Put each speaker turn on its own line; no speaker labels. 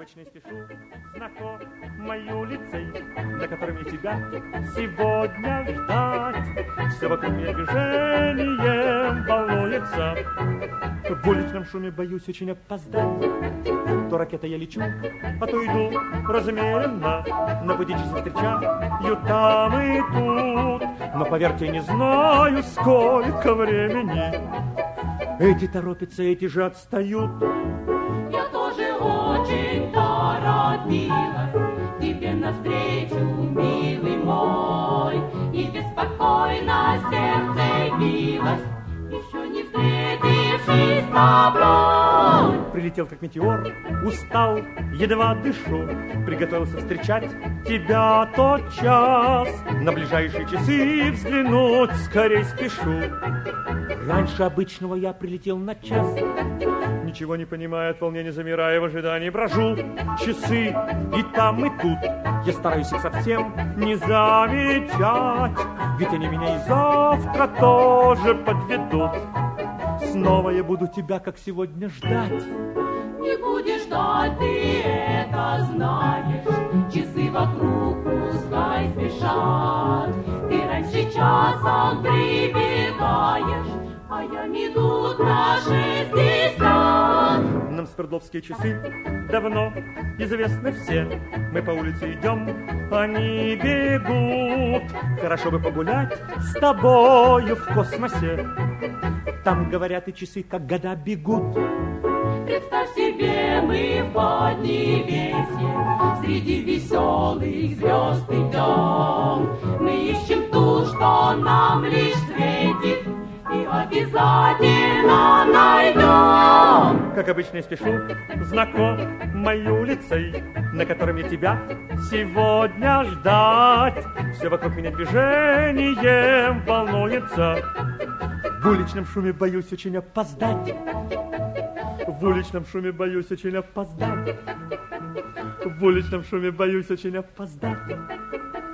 обычно спешу знакомую лицей, на котором я тебя сегодня ждать. Все вокруг меня движением волнуется. В уличном шуме боюсь очень опоздать. То ракетой я лечу, а то иду размеренно. На пути часы встречаю там и тут. Но поверьте, не знаю, сколько времени. Эти торопятся, эти же отстают.
Я тоже очень торопилась тебе навстречу, милый мой, и беспокойно сердце билось, еще не встретившись с тобой.
Прилетел как метеор, устал, едва дышу, приготовился встречать тебя тотчас. На ближайшие часы взглянуть скорей спешу. Раньше обычного я прилетел на час. Ничего не понимая, от волнения замирая, в ожидании брожу. Часы и там, и тут. Я стараюсь их совсем не замечать, ведь они меня и завтра тоже подведут. Снова я буду тебя, как сегодня, ждать.
Не будешь ждать, ты это знаешь. Часы вокруг пускай спешат. Ты раньше часом прибегаешь, а я минут на 60.
Нам свердловские часы давно известны все. Мы по улице идем, они бегут. Хорошо бы погулять с тобою в космосе. Там, говорят, и часы, как года бегут.
Представь себе, мы в Поднебесье среди веселых звезд идем. Мы ищем ту, что нам лишь светит, и обязательно найдем.
Как обычно, я спешу знакомую лицей, на котором я тебя сегодня ждать. Все вокруг меня движением волнуется. В уличном шуме боюсь очень опоздать. В уличном шуме боюсь очень опоздать. В уличном шуме боюсь очень опоздать.